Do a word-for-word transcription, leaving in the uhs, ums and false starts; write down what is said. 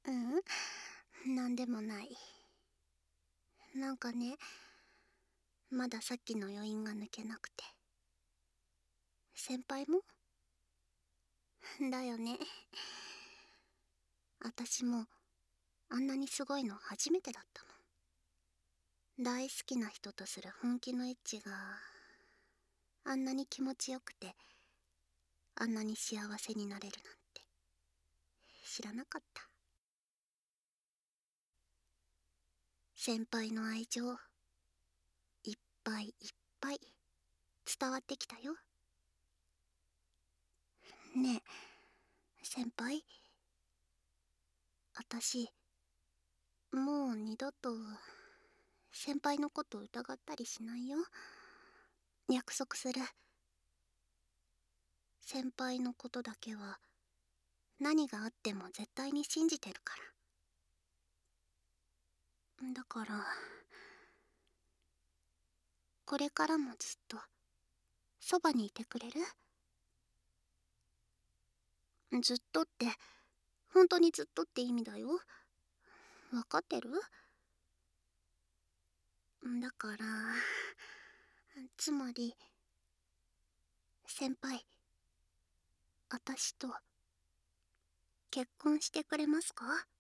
うん、なんでもない。なんかね、まださっきの余韻が抜けなくて。先輩もだよね。私もあんなにすごいの初めてだったの。大好きな人とする本気のエッチがあんなに気持ちよくて、あんなに幸せになれるなんて知らなかった。先輩の愛情いっぱいいっぱい伝わってきたよ。ねえ先輩、私もう二度と先輩のこと疑ったりしないよ。約束する。先輩のことだけは何があっても絶対に信じてるから。だからこれからもずっとそばにいてくれる？ずっとって本当にずっとって意味だよ。わかってる？だからつまり先輩、私と結婚してくれますか？